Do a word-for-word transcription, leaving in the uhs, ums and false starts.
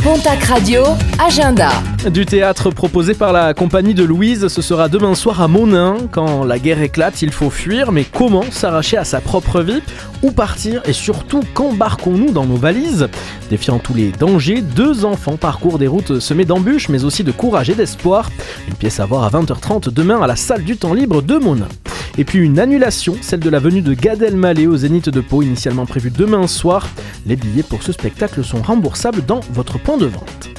Pontac Radio, agenda. Du théâtre proposé par la compagnie de Louise, ce sera demain soir à Monin. Quand la guerre éclate, il faut fuir, mais comment s'arracher à sa propre vie? Où partir et surtout qu'embarquons-nous dans nos valises? Défiant tous les dangers, deux enfants parcourent des routes semées d'embûches, mais aussi de courage et d'espoir. Une pièce à voir à vingt heures trente demain à la salle du temps libre de Monin. Et puis une annulation, celle de la venue de Gad Elmaleh au Zénith de Pau, initialement prévue demain soir. Les billets pour ce spectacle sont remboursables dans votre point de vente.